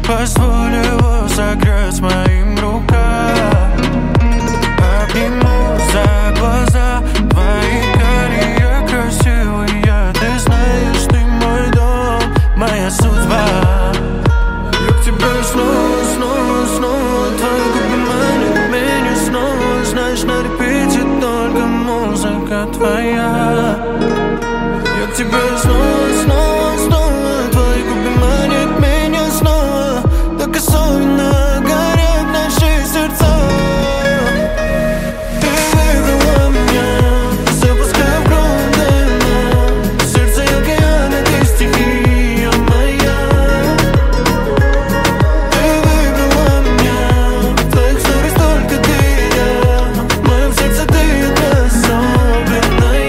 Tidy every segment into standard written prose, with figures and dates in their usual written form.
Позволь его согреть моим рукам. Обниму за глаза твои карие красивые. Ты знаешь, ты мой дом, моя судьба. Я к тебе снова, снова, снова. Твои губы манят меня снова. Знаешь, на репите только музыка твоя. Я к тебе снова, снова, снова. Твои губы манят меня снова. Так особенно горят наши сердца. Ты выбрала меня, запуская в кровь дыма. Сердце океан, ты стихия моя. Ты выбрала меня, в твоих сторис только ты и я. В моем сердце ты одна особенная.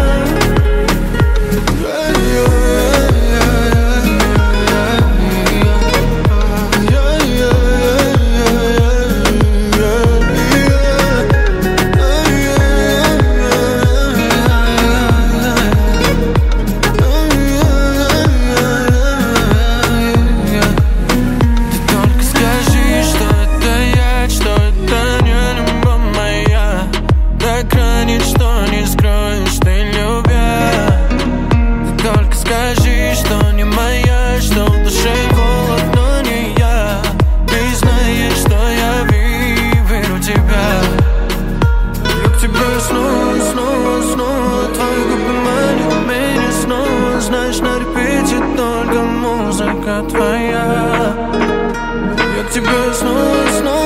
Что не скроешь ты, любя. Ты только скажи, что не моя, что в душе холод, но не я. Ты знаешь, что я выберу тебя. Я к тебе снова, снова, снова. Твои губы манят меня снова. Знаешь, на репите только музыка твоя. Я к тебе снова, снова.